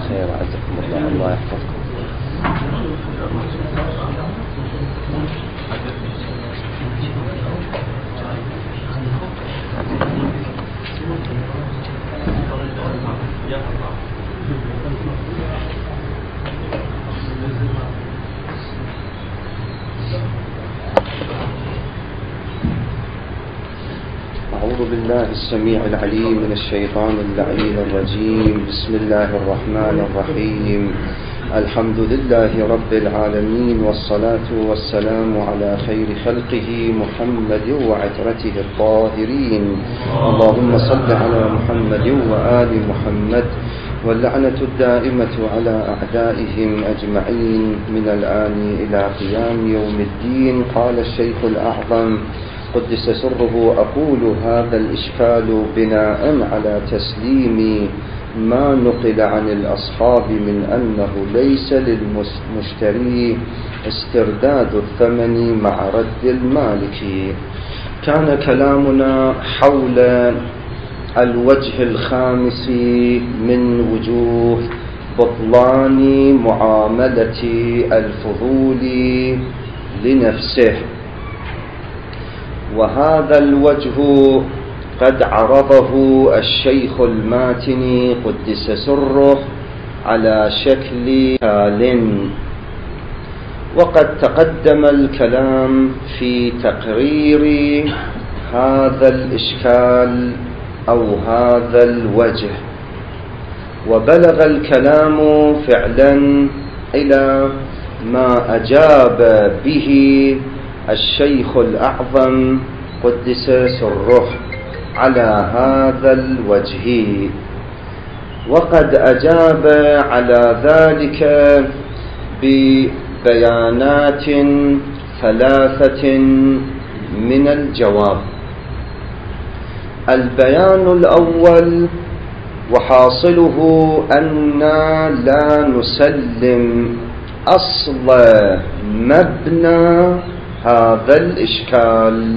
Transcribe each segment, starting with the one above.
خير عزكم الله. الله يحفظكم. أعوذ بالله السميع العليم من الشيطان اللعين الرجيم. بسم الله الرحمن الرحيم. الحمد لله رب العالمين، والصلاة والسلام على خير خلقه محمد وعترته الطاهرين. اللهم صل على محمد وآل محمد، واللعنة الدائمة على أعدائهم أجمعين من الآن إلى قيام يوم الدين. قال الشيخ الأعظم قدس سره: أقول هذا الإشكال بناء على تسليم ما نقل عن الأصحاب من أنه ليس للمشتري استرداد الثمن مع رد المالك. كان كلامنا حول الوجه الخامس من وجوه بطلان معاملة الفضول لنفسه، وهذا الوجه قد عرضه الشيخ الماتني قدس سره على شكل مثال، وقد تقدم الكلام في تقرير هذا الإشكال أو هذا الوجه، وبلغ الكلام فعلا إلى ما أجاب به الشيخ الأعظم قدس سره على هذا الوجه. وقد أجاب على ذلك ببيانات ثلاثة من الجواب. البيان الأول وحاصله أننا لا نسلم أصل مبنى هذا الإشكال،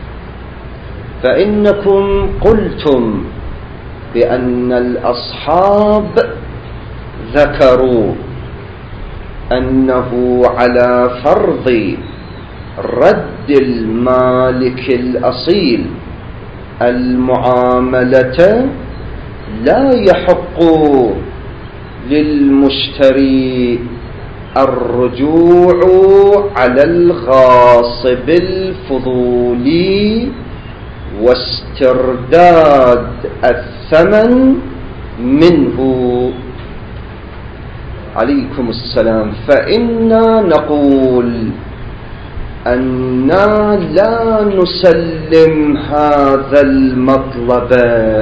فإنكم قلتم بأن الأصحاب ذكروا أنه على فرض رد المالك الأصيل المعاملة لا يحق للمشتري الرجوع على الغاصب الفضولي واسترداد الثمن منه. عليكم السلام. فإنا نقول أننا لا نسلم هذا المطلب،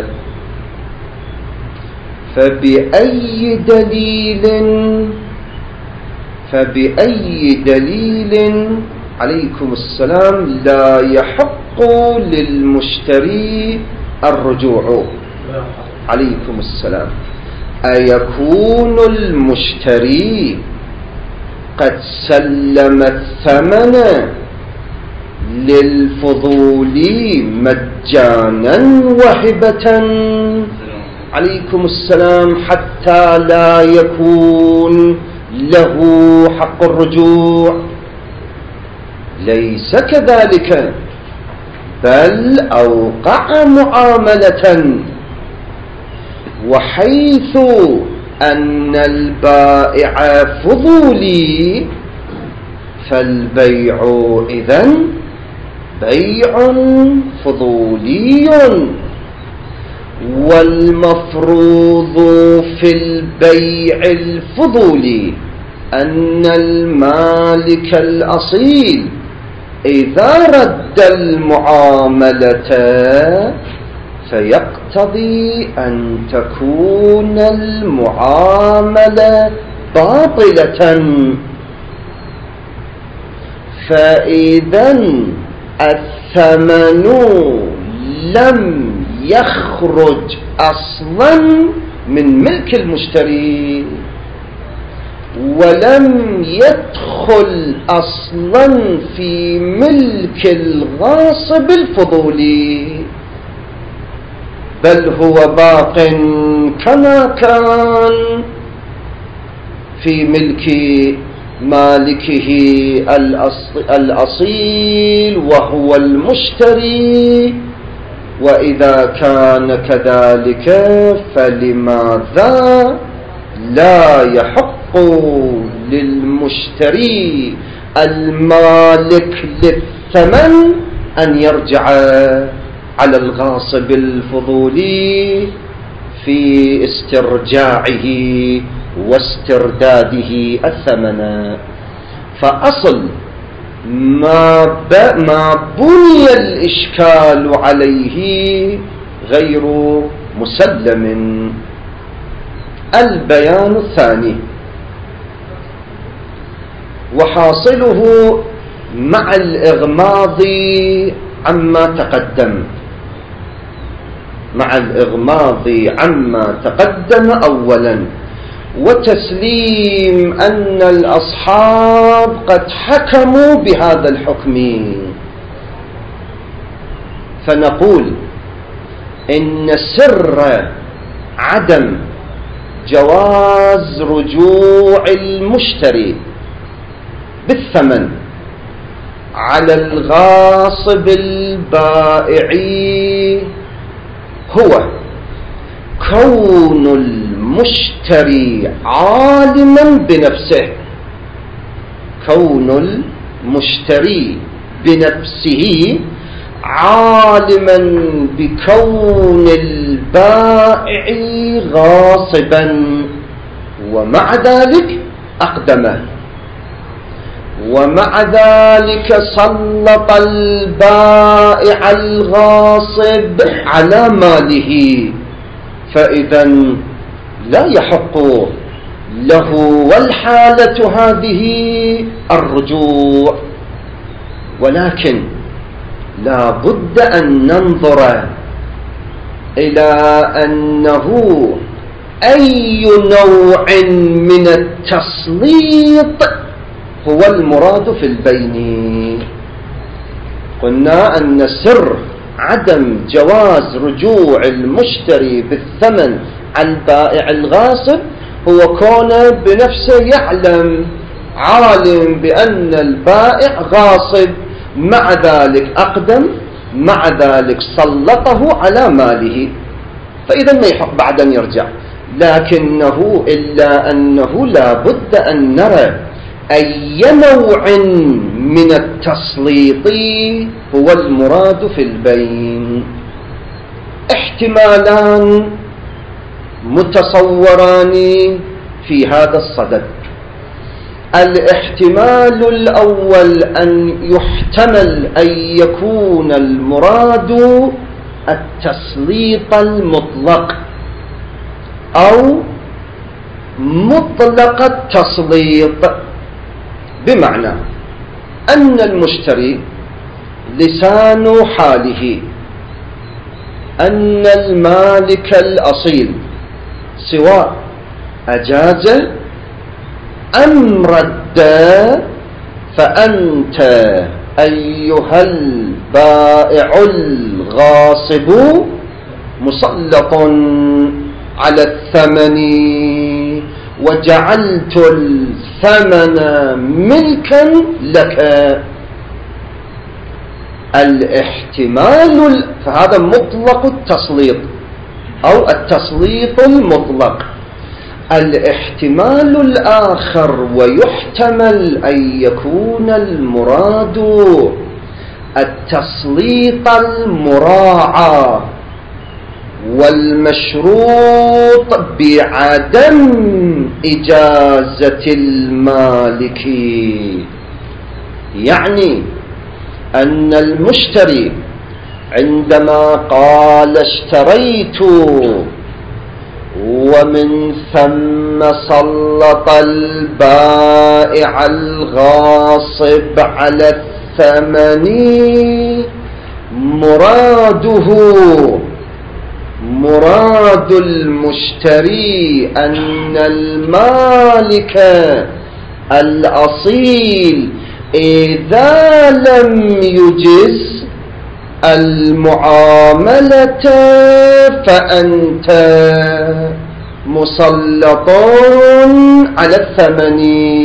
فبأي دليل عليكم السلام لا يحق للمشتري الرجوع؟ عليكم السلام. أيكون المشتري قد سلم الثمن للفضولي مجانا وهبة؟ عليكم السلام. حتى لا يكون له حق الرجوع؟ ليس كذلك، بل أوقع معاملة، وحيث أن البائع فضولي فالبيع إذن بيع فضولي، والمفروض في البيع الفضولي أن المالك الأصيل إذا رد المعاملة فيقتضي أن تكون المعاملة باطلة. فإذا الثمن لم يخرج أصلا من ملك المشتري، ولم يدخل أصلا في ملك الغاصب الفضولي، بل هو باق كما كان في ملك مالكه الأصيل وهو المشتري. وإذا كان كذلك فلماذا لا يحق للمشتري المالك للثمن أن يرجع على الغاصب الفضولي في استرجاعه واسترداده الثمن؟ فأصل ما بني الإشكال عليه غير مسلم. البيان الثاني وحاصله مع الإغماض عما تقدم أولا، وتسليم أن الأصحاب قد حكموا بهذا الحكم، فنقول إن سر عدم جواز رجوع المشتري بالثمن على الغاصب البائع هو كون المشتري عالما بنفسه، كون المشتري بنفسه عالما بكون البائع غاصبا، ومع ذلك أقدمه، ومع ذلك سلط البائع الغاصب على ماله، فإذا لا يحق له والحالة هذه الرجوع. ولكن لا بد أن ننظر إلى أنه أي نوع من التسليط هو المراد في البين. قلنا أن سر عدم جواز رجوع المشتري بالثمن على البائع الغاصب هو كونه بنفسه يعلم عالم بأن البائع غاصب، مع ذلك أقدم، مع ذلك سلطه على ماله، فإذا ما يحق بعد أن يرجع. لكنه إلا أنه لا بد أن نرى أي نوع من التسليط هو المراد في البين. احتمالان متصوران في هذا الصدد. الاحتمال الأول أن يحتمل أن يكون المراد التسليط المطلق أو مطلق التسليط، بمعنى أن المشتري لسان حاله أن المالك الأصيل سواء أجاز أم رد، فأنت أيها البائع الغاصب مسلط على الثمن، وجعلت الثمن ملكا لك. الاحتمال فهذا مطلق التسليط أو التسليط المطلق. الاحتمال الآخر ويحتمل أن يكون المراد التسليط المراعى والمشروط بعدم إجازة المالك، يعني أن المشتري عندما قال اشتريت ومن ثم سلط البائع الغاصب على الثمن، مراد المشتري أن المالك الأصيل إذا لم يجز المعاملة فأنت مسلط على الثمن،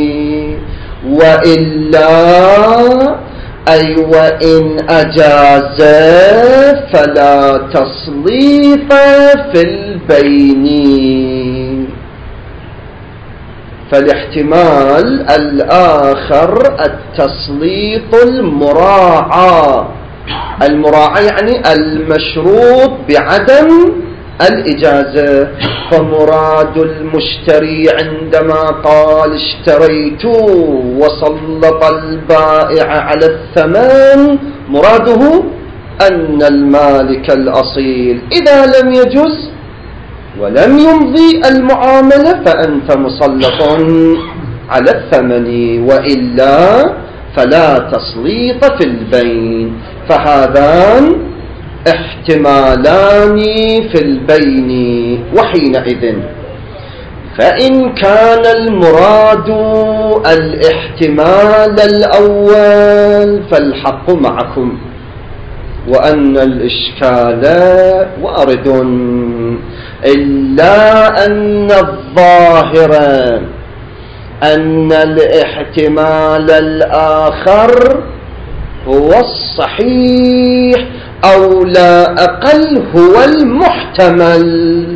وإلا أي وإن أجاز فلا تصليط في البين. فالاحتمال الآخر التسليط المراعى، المراعى يعني المشروط بعدم الإجازة. فمراد المشتري عندما قال اشتريت وسلط البائع على الثمن، مراده أن المالك الأصيل إذا لم يجز ولم يمضي المعاملة فأنت مسلط على الثمن، وإلا فلا تسليط في البين. فهذان احتمالان في البين. وحينئذ فإن كان المراد الاحتمال الأول فالحق معكم، وأن الإشكال وارد، إلا أن الظاهر أن الاحتمال الآخر هو الصحيح أو لا أقل هو المحتمل،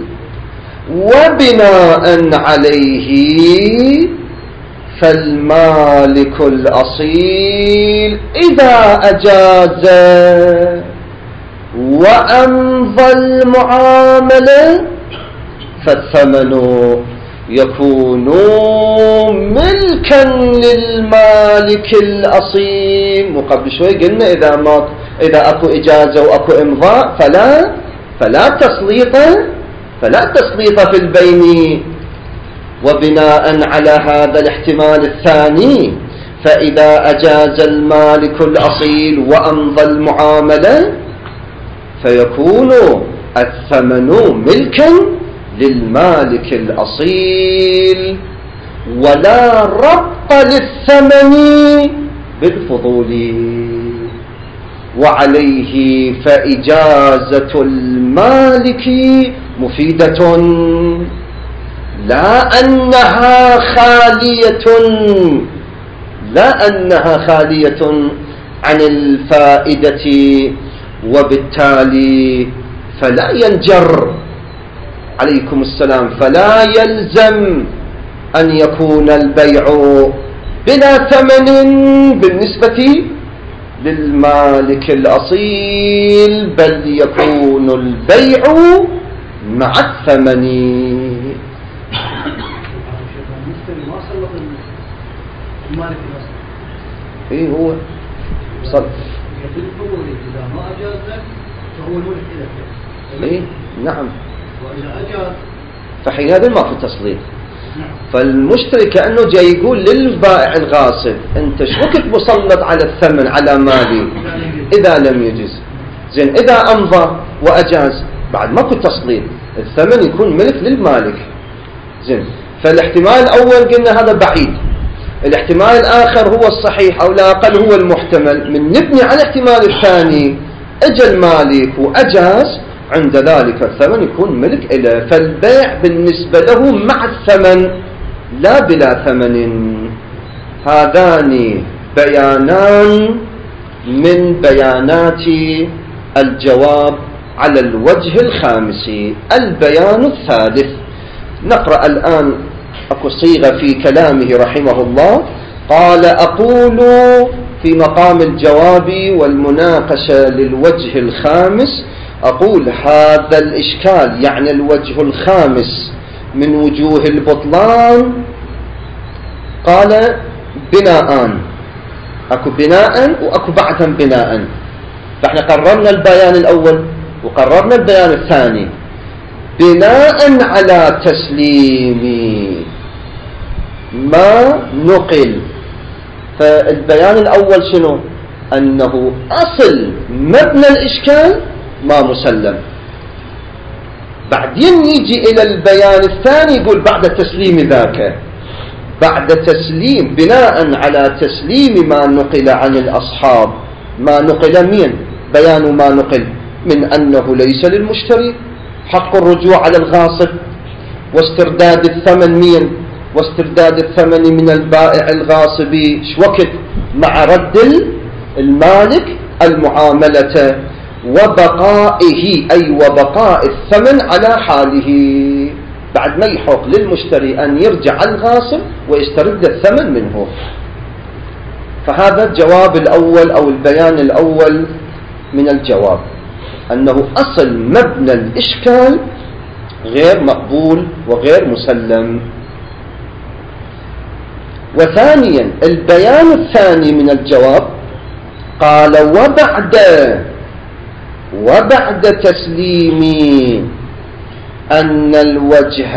وبناء عليه فالمالك الأصيل إذا أجاز وأمضى المعاملة فالثمن يكون ملكا للمالك الأصيل. وقبل شوي قلنا إذا أكو إجازة وأكو إمضاء فلا تسليط في البين. وبناء على هذا الاحتمال الثاني فإذا أجاز المالك الأصيل وأمضى المعاملة فيكون الثمن ملكا للمالك الأصيل، ولا ربط للثمن بالفضول. وعليه فإجازة المالك مفيدة، لا أنها خالية عن الفائدة، وبالتالي فلا ينجر عليكم السلام، فلا يلزم أن يكون البيع بلا ثمن بالنسبة للمالك الأصيل، بل يكون البيع مع الثمن. إيه هو صل إذا ما أجاز لك فهو الملك لك. إيه نعم. وإذا أجاز فحينئذ ما في تسليط. فالمشتري كأنه جاي يقول للبائع الغاصب أنت شوكت مسلط على الثمن على مالي إذا لم يجز. زين إذا أمضى وأجاز بعد ما كنت تسليط، الثمن يكون ملك للمالك. زين فالاحتمال الأول قلنا هذا بعيد، الاحتمال الآخر هو الصحيح أو لا أقل هو المحتمل. من نبني على الاحتمال الثاني أجى المالك وأجاز، عند ذلك الثمن يكون ملك إله، فالبيع بالنسبة له مع الثمن لا بلا ثمن. هذان بيانان من بيانات الجواب على الوجه الخامس. البيان الثالث نقرأ الآن، أكو صيغة في كلامه رحمه الله، قال أقول في مقام الجواب والمناقشة للوجه الخامس، أقول هذا الإشكال يعني الوجه الخامس من وجوه البطلان. قال بناءان، أكو بناء وأكو بعدا بناء. فإحنا قررنا البيان الأول وقررنا البيان الثاني. بناء على تسليم ما نقل، فالبيان الأول شنو؟ أنه أصل مبنى الإشكال ما مسلم. بعدين يجي إلى البيان الثاني يقول بعد تسليم ذاك، بعد تسليم بناء على تسليم ما نقل عن الأصحاب. ما نقل مين؟ بيان ما نقل من أنه ليس للمشتري حق الرجوع على الغاصب واسترداد الثمن مين؟ واسترداد الثمن من البائع الغاصب وقت مع رد المالك المعاملة وبقائه، أي وبقاء الثمن على حاله، بعد ما يحق للمشتري أن يرجع الغاصب ويسترد الثمن منه. فهذا الجواب الأول أو البيان الأول من الجواب، أنه أصل مبنى الإشكال غير مقبول وغير مسلم. وثانيا البيان الثاني من الجواب قال وبعد تسليم أن الوجه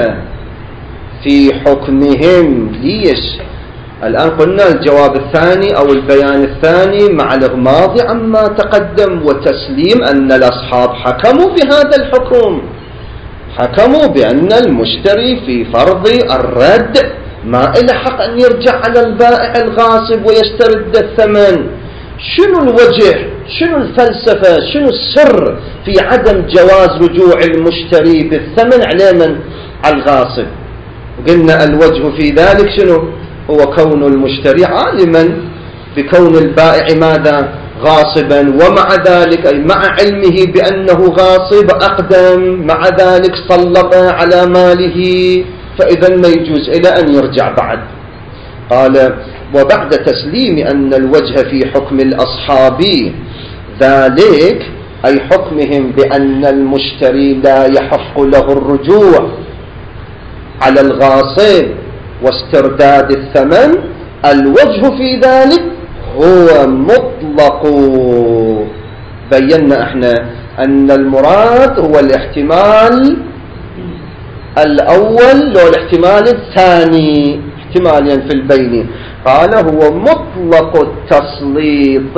في حكمهم ليش. الآن قلنا الجواب الثاني أو البيان الثاني مع الإغماض عما تقدم وتسليم أن الأصحاب حكموا بهذا الحكم، حكموا بأن المشتري في فرض الرد ما إله حق أن يرجع على البائع الغاصب ويسترد الثمن. شنو الوجه، شنو الفلسفة، شنو السر في عدم جواز رجوع المشتري بالثمن على من؟ على الغاصب. قلنا الوجه في ذلك شنو؟ هو كون المشتري عالما بكون البائع ماذا؟ غاصبا، ومع ذلك أي مع علمه بأنه غاصب أقدم، مع ذلك صلب على ماله، فإذا ما يجوز إلى أن يرجع بعد. قال وبعد تسليم أن الوجه في حكم الأصحاب ذلك أي حكمهم بأن المشتري لا يحق له الرجوع على الغاصب واسترداد الثمن، الوجه في ذلك هو مطلق. بينا احنا أن المراد هو الاحتمال الأول والاحتمال الثاني، احتمالين في البين. قال هو مطلق التسليط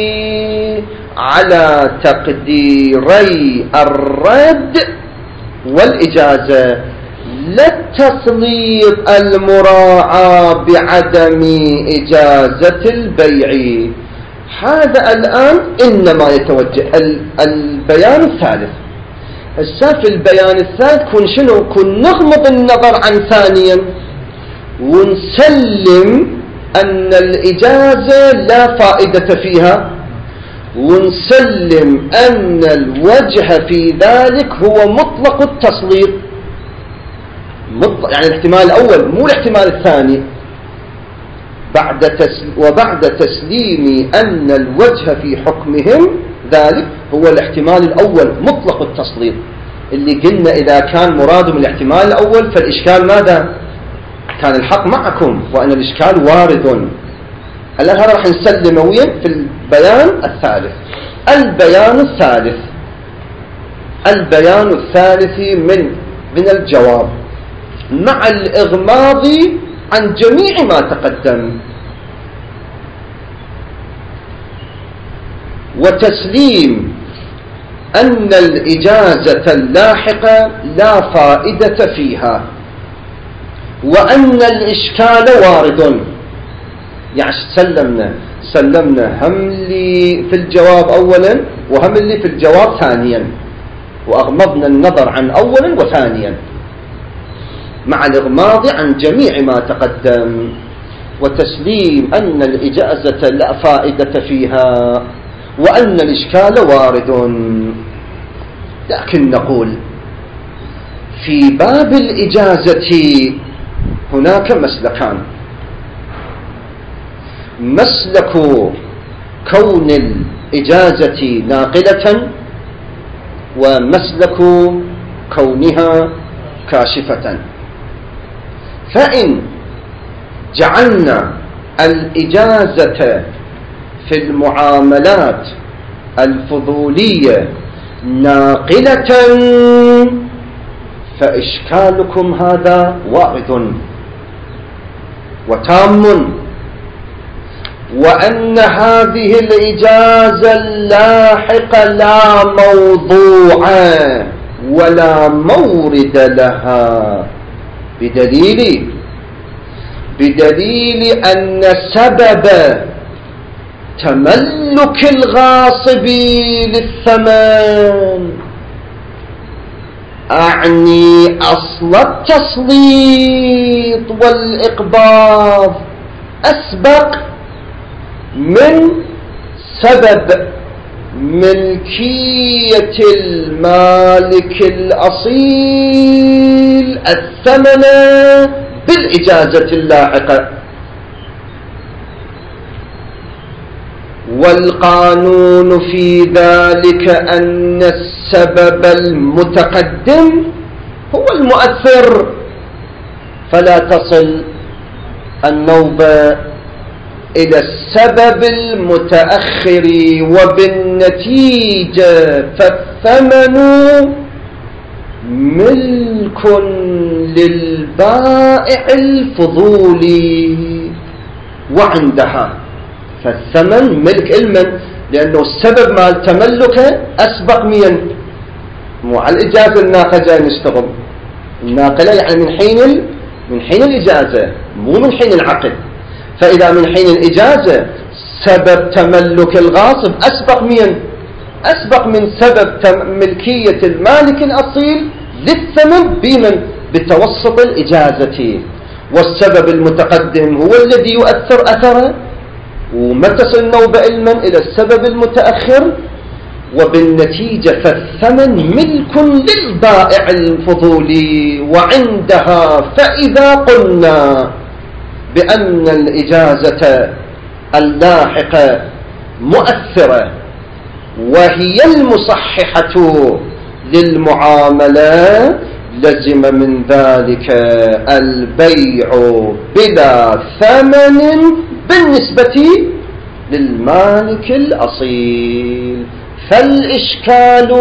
على تقديري الرد والإجازة، لا التسليط المراعاة بعدم إجازة البيع. هذا الآن إنما يتوجه البيان الثالث. هسه في البيان الثالث كن شنو؟ كن نغمض النظر عن ثانيا ونسلم أن الإجازة لا فائدة فيها، ونسلم أن الوجه في ذلك هو مطلق التسليط، يعني الاحتمال الأول مو الاحتمال الثاني. وبعد تسليم أن الوجه في حكمهم ذلك هو الاحتمال الأول مطلق التسليط، اللي قلنا إذا كان مرادهم الاحتمال الأول فالإشكال ماذا؟ كان الحق معكم وأن الإشكال وارد. الآن هذا راح نسلم وين؟ في البيان الثالث. البيان الثالث من الجواب مع الإغماض عن جميع ما تقدم وتسليم أن الإجازة اللاحقة لا فائدة فيها وأن الإشكال وارد. يعني سلمنا هم اللي في الجواب أولا وهم اللي في الجواب ثانيا، وأغمضنا النظر عن أولا وثانيا مع الإغماض عن جميع ما تقدم وتسليم أن الإجازة لا فائدة فيها وأن الإشكال وارد. لكن نقول في باب الإجازة هناك مسلكان: مسلك كون الإجازة ناقلة، ومسلك كونها كاشفة. فإن جعلنا الإجازة في المعاملات الفضولية ناقلة فإشكالكم هذا وارد وتام، وأن هذه الإجازة اللاحقة لا موضوع ولا مورد لها، بدليل أن سبب تملك الغاصب للثمن، أعني أصل التسليط، والإقباض أسبق من سبب ملكية المالك الأصيل الثمن بالإجازة اللاحقة. والقانون في ذلك أن السبب المتقدم هو المؤثر، فلا تصل النوبة إلى السبب المتأخر، وبالنتيجة فالثمن ملك للبائع الفضولي، وعندها فالثمن ملك المن، لأنه السبب مال تملكه أسبق مو على الإجازة الناقة جاي نشتغل، الناقلة يعني من حين الإجازة مو من حين العقد. فإذا من حين الإجازة سبب تملك الغاصب أسبق من سبب ملكية المالك الأصيل للثمن بتوسط الإجازة، والسبب المتقدم هو الذي يؤثر أثره، وما تصل النوبة علما إلى السبب المتأخر، وبالنتيجة فالثمن ملك للبائع الفضولي. وعندها فإذا قلنا بأن الإجازة اللاحقة مؤثرة وهي المصححة للمعاملة، لزم من ذلك البيع بلا ثمن بالنسبة للمالك الأصيل. فالإشكال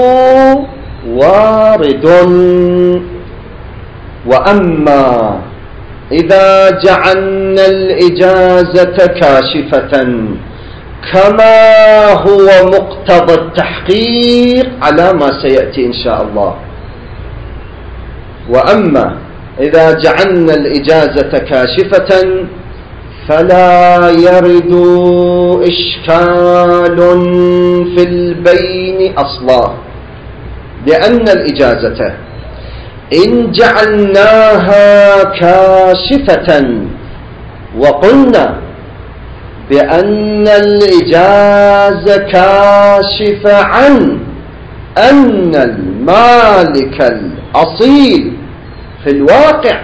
وارد. وأما إذا جعلنا الإجازة كاشفة كما هو مقتضى التحقيق على ما سيأتي إن شاء الله، وأما إذا جعلنا الإجازة كاشفة فلا يرد إشكال في البين أصلا، لأن الإجازة إن جعلناها كاشفة وقلنا بأن الإجازة كاشفة عن أن المالك الأصيل في الواقع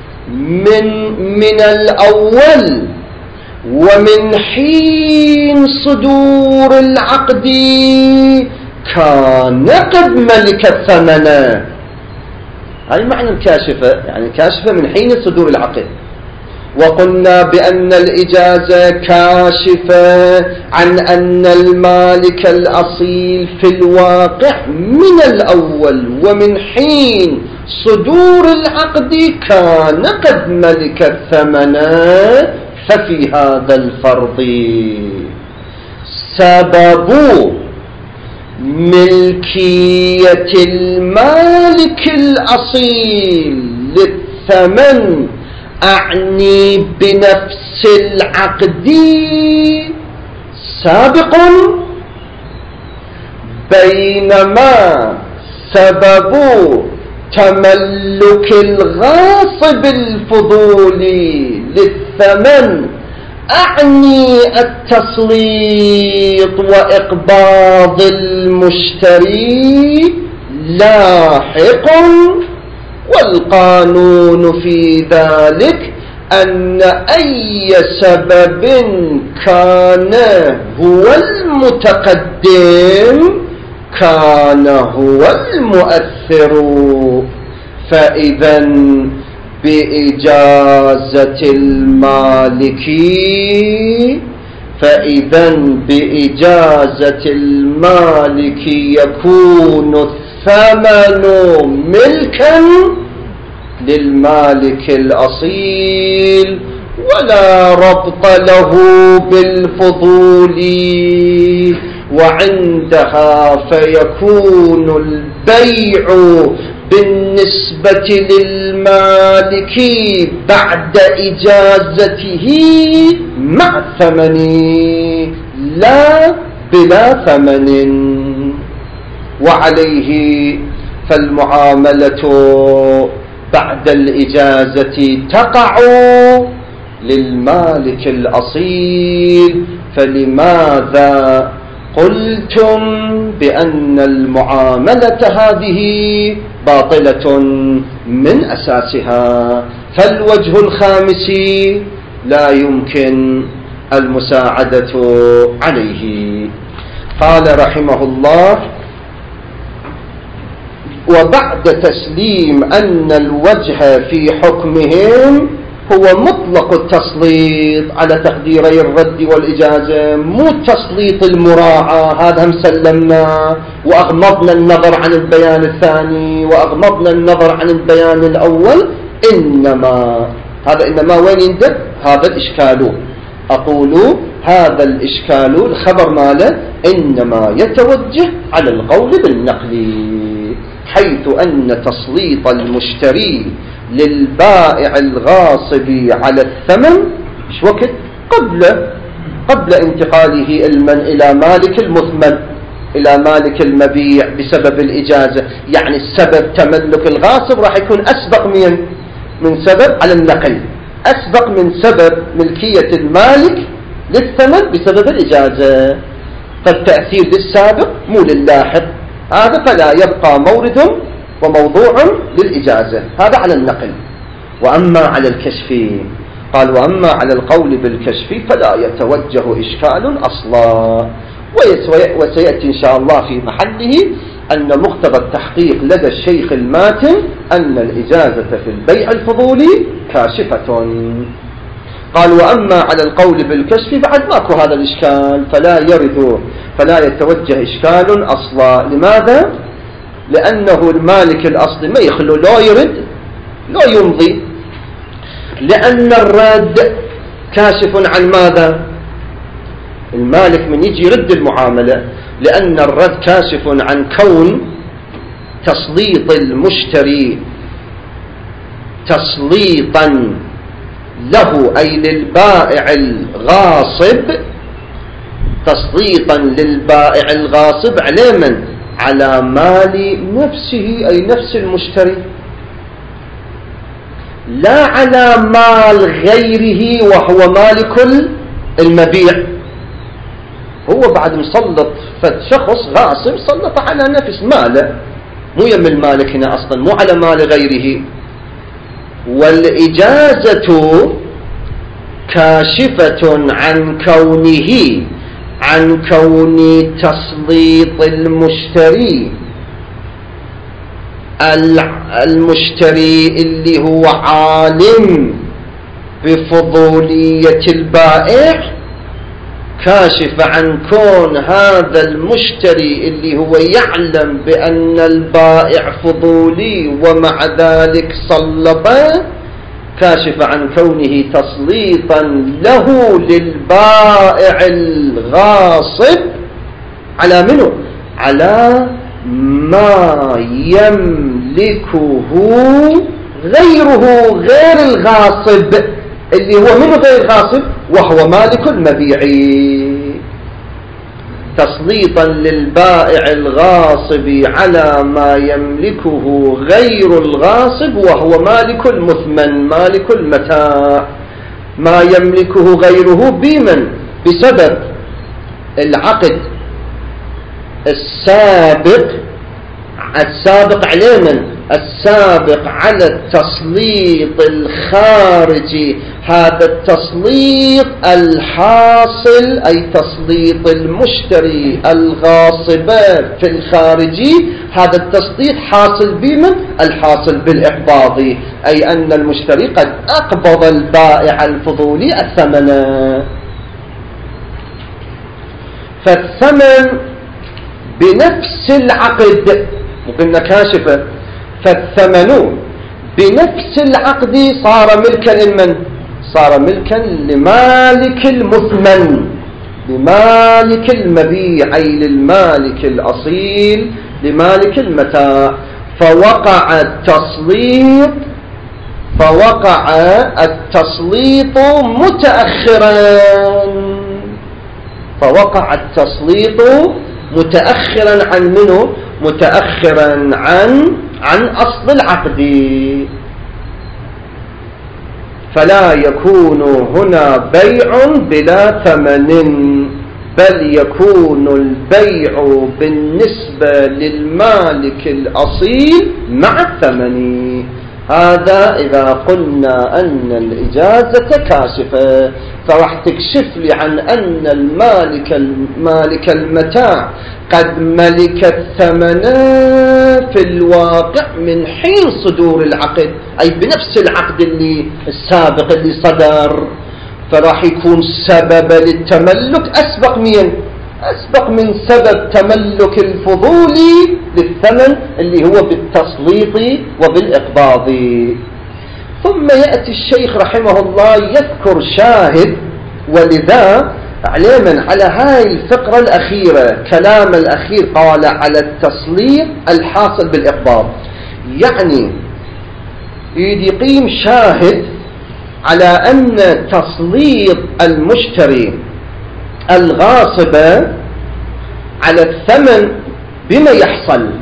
من الأول ومن حين صدور العقد كان قد ملك الثمن. هاي معنى الكاشفة، يعني كاشفة من حين صدور العقد. وقلنا بأن الإجازة كاشفة عن أن المالك الأصيل في الواقع من الأول ومن حين صدور العقد كان قد ملك الثمن. ففي هذا الفرض سبب ملكية المالك الأصيل للثمن، أعني بنفس العقد، سابق، بينما سبب تملك الغاصب الفضولي للثمن أعني التسليط وإقباض المشتري لاحق. والقانون في ذلك أن أي سبب كان هو المتقدم كان هو المؤثر. فإذا بإجازة المالك يكون الثمن ملكا للمالك الأصيل ولا ربط له بالفضول، وعندها فيكون البيع بالنسبة للمالك بعد إجازته مع ثمن لا بلا ثمن. وعليه فالمعاملة بعد الإجازة تقع للمالك الأصيل، فلماذا قلتم بأن المعاملة هذه باطلة من أساسها؟ فالوجه الخامس لا يمكن المساعدة عليه. قال رحمه الله: وبعد تسليم أن الوجه في حكمهم هو مطلق التسليط على تقديري الرد والإجازة، مو تسليط المراعاة، هذا هم سلمنا وأغمضنا النظر عن البيان الثاني وأغمضنا النظر عن البيان الأول. إنما هذا إنما وين يندب؟ هذا الإشكال، أقول هذا الإشكال الخبر ماله إنما يتوجه على القول بالنقل، حيث أن تسليط المشتري للبائع الغاصب على الثمن إيش وقت؟ قبل انتقاله إلى مالك المثمن، إلى مالك المبيع بسبب الإجازة. يعني السبب تملك الغاصب راح يكون أسبق من سبب على النقل، أسبق من سبب ملكية المالك للثمن بسبب الإجازة، فالتأثير للسابق مو للاحق، هذا فلا يبقى مورد وموضوع للإجازة، هذا على النقل. وأما على الكشف، قال: وأما على القول بالكشف فلا يتوجه إشكال أصلا. وسيأتي إن شاء الله في محله أن مقتضى التحقيق لدى الشيخ الماتن أن الإجازة في البيع الفضولي كاشفة. قال: وأما على القول بالكشف بعد ماكو هذا الإشكال، فلا يتوجه إشكال أصلا. لماذا؟ لأنه المالك الأصلي ما يخلو لا يرد لا يمضي، لأن الرد كاشف عن ماذا؟ المالك من يجي يرد المعاملة، لأن الرد كاشف عن كون تسليط المشتري تسليطا له أي للبائع الغاصب، تسليطا للبائع الغاصب على من؟ على مال نفسه أي نفس المشتري، لا على مال غيره وهو مالك المبيع. هو بعد مسلط فشخص غاصب سلط على نفس ماله، مو يم المالك هنا أصلا، مو على مال غيره. والإجازة كاشفة عن كون تسليط المشتري اللي هو عالم بفضولية البائع، كاشف عن كون هذا المشتري اللي هو يعلم بأن البائع فضولي ومع ذلك سلطه، كاشف عن كونه تسليطا له للبائع الغاصب على منه؟ على ما يملكه غيره غير الغاصب، اللي هو منه غير الغاصب وهو مالك المبيع. تسليطا للبائع الغاصب على ما يملكه غير الغاصب وهو مالك المثمن مالك المتاع. ما يملكه غيره بمن؟ بسبب العقد السابق عليه من؟ السابق على التسليط الخارجي. هذا التسليط الحاصل أي تسليط المشتري الغاصب في الخارجي، هذا التسليط حاصل بمن؟ الحاصل بالإقباض، أي أن المشتري قد أقبض البائع الفضولي الثمن. فالثمن بنفس العقد وقلنا كاشفة، فالثمن بنفس العقد صار ملكا لمن؟ صار ملكا لمالك المثمن، لمالك المبيع أي للمالك الأصيل لمالك المتاع. فوقع التسليط متأخرا عن منه؟ متأخرا عن أصل العقد. فلا يكون هنا بيع بلا ثمن، بل يكون البيع بالنسبة للمالك الأصيل مع الثمن. هذا إذا قلنا أن الإجازة كاشفة، فراح تكشف لي عن أن المالك المتاع قد ملك الثمن في الواقع من حين صدور العقد، أي بنفس العقد السابق اللي صدر، فراح يكون سبب للتملك أسبق من سبب تملك الفضولي للثمن اللي هو بالتسليط وبالإقباض. ثم يأتي الشيخ رحمه الله يذكر شاهد، ولذا علما على هاي الفقرة الأخيرة كلام الأخير قال على التسليط الحاصل بالإقباض، يعني يقيم شاهد على أن تسليط المشتري الغاصب على الثمن بما يحصل،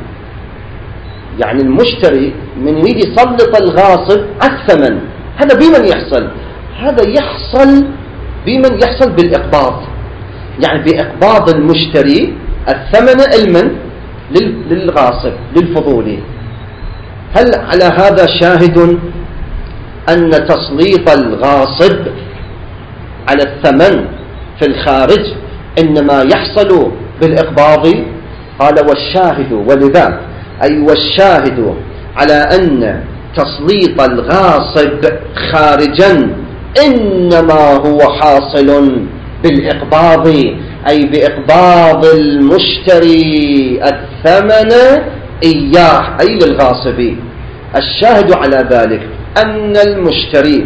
يعني المشتري من يريد يسلط الغاصب على الثمن، هذا بمن يحصل؟ هذا يحصل بمن يحصل بالإقباض، يعني بإقباض المشتري الثمن للغاصب للفضولي. هل على هذا شاهد أن تسليط الغاصب على الثمن في الخارج إنما يحصل بالإقباض؟ قال والشاهد، ولذا أي والشاهد على أن تسليط الغاصب خارجا إنما هو حاصل بالإقباض، أي بإقباض المشتري الثمن إياه أي للغاصب. الشاهد على ذلك أن المشتري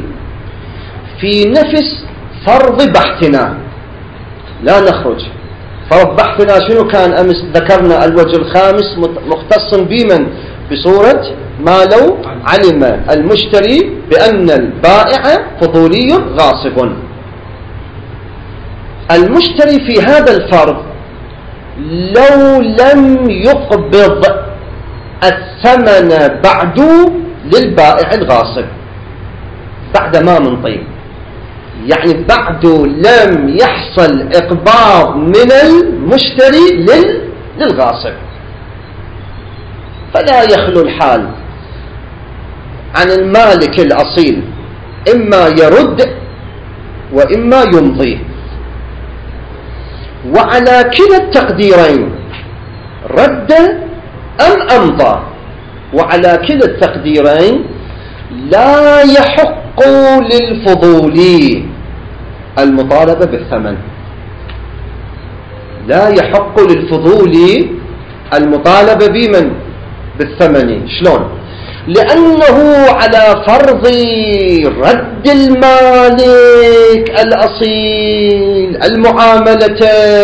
في نفس فرض بحثنا، لا نخرج، فرض بحثنا شنو كان أمس؟ ذكرنا الوجه الخامس مختص بمن؟ بصورة ما لو علم المشتري بأن البائع فضولي غاصب. المشتري في هذا الفرض لو لم يقبض الثمن بعد للبائع الغاصب بعد ما من طيب، يعني بعد لم يحصل إقباض من المشتري للغاصب، فلا يخلو الحال عن المالك الأصيل إما يرد وإما يمضي. وعلى كلا التقديرين رد أم أمضى، وعلى كلا التقديرين لا يحق للفضولي المطالبة بالثمن، لا يحق للفضولي المطالبة بمن؟ بالثمن. شلون؟ لأنه على فرض رد المالك الأصيل المعاملة،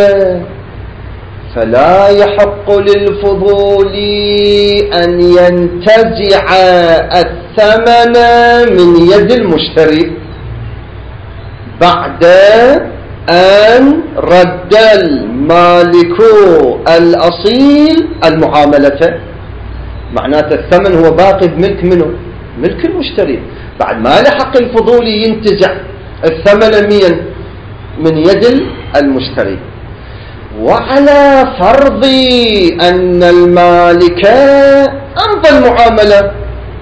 فلا يحق للفضولي أن ينتزع الثمن من يد المشتري بعد أن رد المالك الأصيل المعاملة. معناته الثمن هو باقي بملك منه؟ ملك المشتري، بعد ما لحق الفضولي ينتزع الثمن من يد المشتري. وعلى فرض أن المالك أمضى المعاملة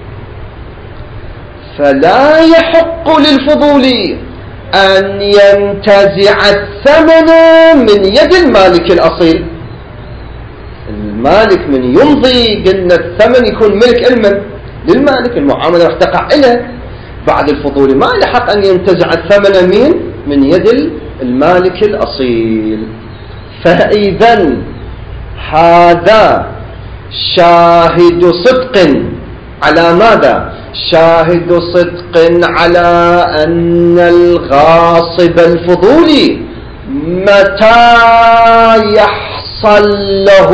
فلا يحق للفضولي أن ينتزع الثمن من يد المالك الأصيل. المالك من يمضي قلنا الثمن يكون ملك للمالك، المعاملة راح تقع له. بعد الفضولي ما لحق أن ينتزع الثمن من يد المالك الأصيل. فإذا هذا شاهد صدق على ماذا؟ شاهد صدق على أن الغاصب الفضولي متى يحصل له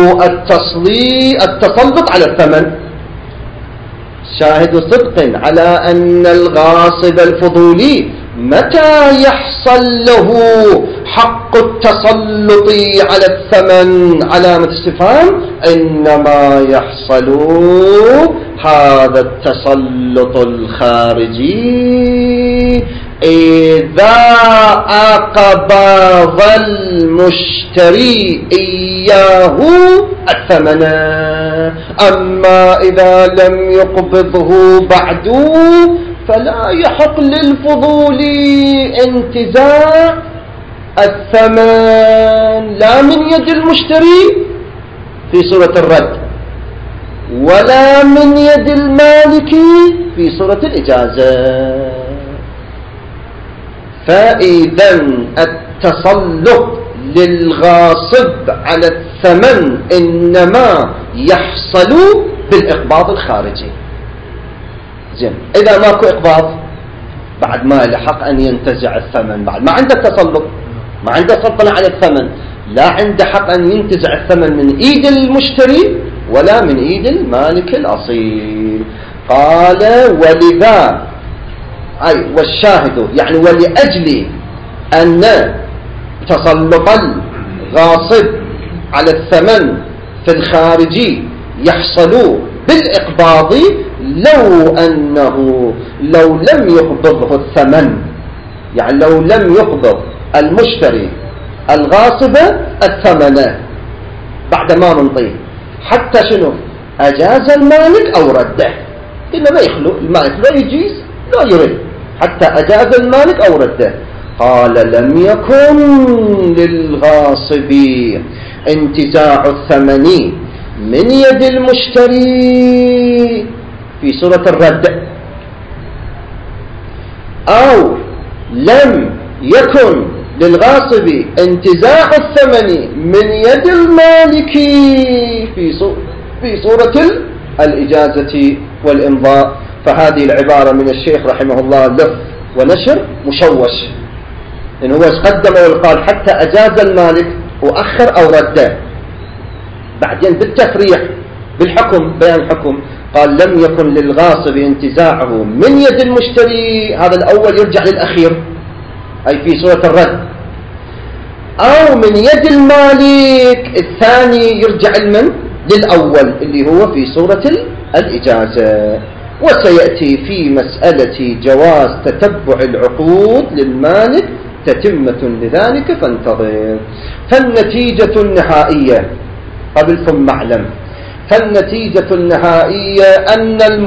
التسلط على الثمن، شاهد صدق على أن الغاصب الفضولي متى يحصل له حق التسلط على الثمن علامة استفهام، إنما يحصل هذا التسلط الخارجي إذا أقبض المشتري إياه الثمن، أما إذا لم يقبضه بعد فلا يحق للفضول انتزاع الثمن لا من يد المشتري في صورة الرد ولا من يد المالك في صورة الإجازة. فإذا التسلط للغاصب على الثمن إنما يحصل بالإقباض الخارجي. زين، إذا ماكو إقباض بعد ما له حق أن ينتزع الثمن، بعد ما عنده تسلط، ما عنده سلطنة على الثمن، لا عنده حق أن ينتزع الثمن من إيد المشتري ولا من إيد المالك الأصيل. قال ولذا والشاهد يعني ولأجل أن تسلط الغاصب على الثمن في الخارجي يحصل بالإقباض لو لم يقبضه الثمن، يعني لو لم يقبض المشتري الغاصب الثمن بعد ما منطيه حتى شنو أجاز المالك أو رده، إنه ما يخلو المالك لا يجيز لا يرد حتى أجاز المالك أو رده. قال لم يكن للغاصب انتزاع الثمن من يد المشتري في صورة الرد، أو لم يكن للغاصب انتزاع الثمن من يد المالك في صورة الإجازة والإمضاء. فهذه العبارة من الشيخ رحمه الله لف ونشر مشوش، إن هو قدم وقال حتى أجاز المالك وأخر أو رده، بعدين بالتفريع بالحكم بيان الحكم قال لم يكن للغاصب انتزاعه من يد المشتري، هذا الأول يرجع للأخير أي في صورة الرد، أو من يد المالك الثاني يرجع للأول اللي هو في صورة الإجازة. وسيأتي في مسألة جواز تتبع العقود للمالك تتمة لذلك فانتظر. فالنتيجة النهائية قبل ثم اعلم، فالنتيجة النهائية أن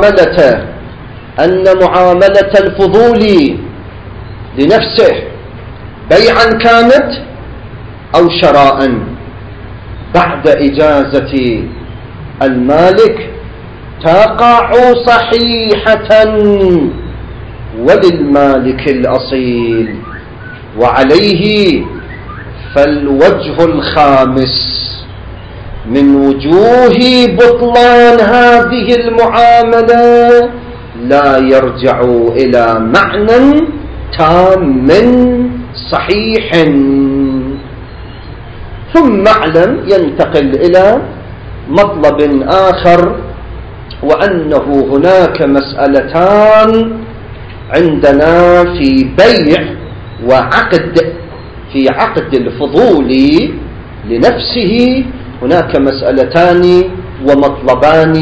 معاملة الفضول لنفسه بيعا كانت أو شراء بعد إجازة المالك تقع صحيحة وللمالك الأصيل. وعليه فالوجه الخامس من وجوه بطلان هذه المعاملة لا يرجع إلى معنى تام صحيح. ثم اعلم ينتقل إلى مطلب آخر، وأنه هناك مسألتان عندنا في بيع وعقد. في عقد الفضول لنفسه هناك مسألتان ومطلبان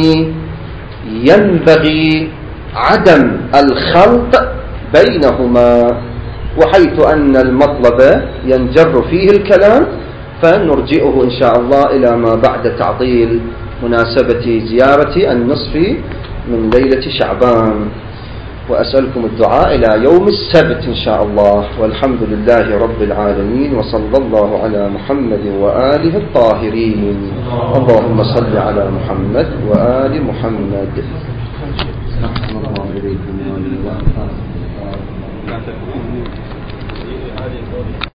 ينبغي عدم الخلط بينهما، وحيث أن المطلب ينجر فيه الكلام فنرجئه إن شاء الله إلى ما بعد تعطيل مناسبة زيارة النصف من ليلة شعبان. وأسألكم الدعاء إلى يوم السبت إن شاء الله، والحمد لله رب العالمين، وصلى الله على محمد وآله الطاهرين. اللهم صل على محمد وآل محمد. الله إليكم.